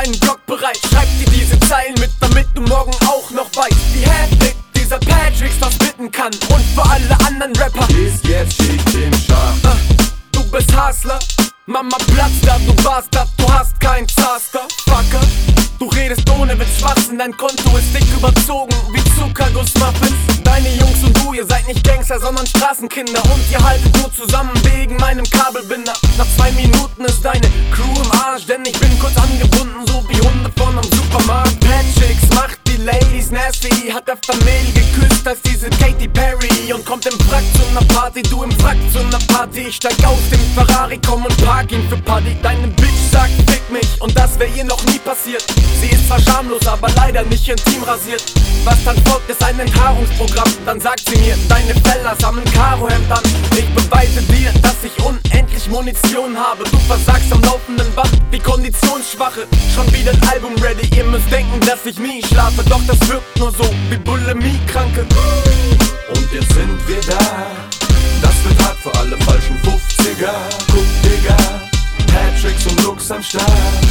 deinen Block bereit. Schreib dir diese Zeilen mit, damit du morgen auch noch weißt, wie heftig dieser Patrick was bitten kann. Und für alle anderen Rapper ist jetzt Schicht im Schacht. Du bist Hustler, Mama platzt da, du Bastard, du hast kein Zaster, Fucker. Du redest ohne Witz Schwachsinn, dein Konto ist dick überzogen wie Zuckergussmuffins. Deine Jungs und du, ihr seid nicht Gangster, sondern Straßenkinder. Und ihr haltet nur zusammen wegen meinem Kabelbinder. Nach 2 Minuten ist deine Crew im Arsch, denn ich bin kurz angebunden, so wie Hunde von einem Supermarkt. Bad Chicks macht die Ladies nasty, hat öfter Mehl geküsst als diese Katy Perry. Und kommt im Frack zu ner Party, du im Frack zu ner Party. Ich steig aus dem Ferrari, komm und park ihn für Paddy. Deine Bitch sagt, fick mich, und das wär ihr noch nie passiert. Sie ist zwar schamlos, aber leider nicht intim rasiert. Was dann folgt, ist ein Enthaarungsprogramm. Dann sagt sie mir, deine Fellas haben ein Karohemd an. Ich beweise dir, dass ich unendlich Munition habe. Du versagst am laufenden Band, wie Konditionsschwache. Schon wieder ein Album ready, ihr müsst denken, dass ich nie schlafe. Doch das wirkt nur so, wie Bulimie-Kranke. Und jetzt sind wir da. Das wird hart für alle falschen 50er. Guck, Digga, Patricks und Lux am Start.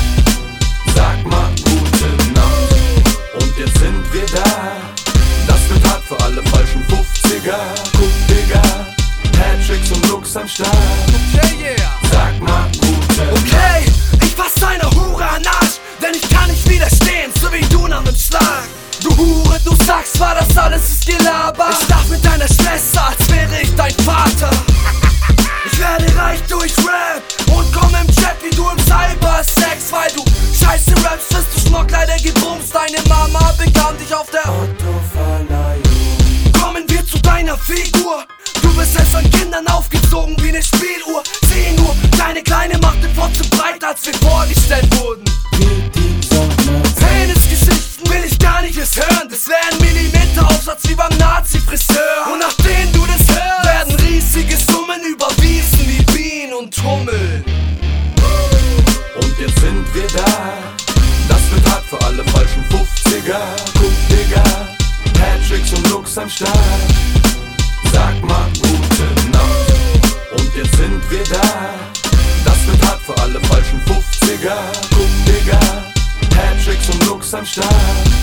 Sag mal gute Nacht. Und jetzt sind wir da. Das wird hart für alle falschen 50er. Guck, Digga, Patricks und Lux am Start. Okay, yeah. Sag mal gute Nacht. Okay, ich fass deine Hure an Arsch, denn ich kann nicht widerstehen, so wie du nach nem Schlag. Du Hure, du sagst zwar, das alles ist Gelaber. Ich schlaf mit deiner Schwester, als wäre ich dein Vater. Ich werde reich durch Rap und komm im Chat wie du im Cybersex. Weil du scheiße Raps, bist du Schmuckleider gebumst. Deine Mama bekam dich auf der Autoverleihung. Kommen wir zu deiner Figur. Du bist selbst an Kindern aufgezogen wie ne Spieluhr. 10 Uhr, deine Kleine macht den Pfotze breit, als wir vorgestellt wurden. Penisgeschichten will ich gar nicht erst hören. Das wär ein Millimeteraufsatz wie beim Nazi-Friseur. Und nachdem du das hörst, werden riesige Summen überwiesen wie Bienen und Trommeln. Und jetzt sind wir da. Das wird hart für alle falschen 50er. Guck, Digga, Patricks und Lux am Start. Sag mal gute Nacht. Und jetzt sind wir da. Das wird hart für alle falschen 50er. Guck, Digga, Patricks und Lux am Start.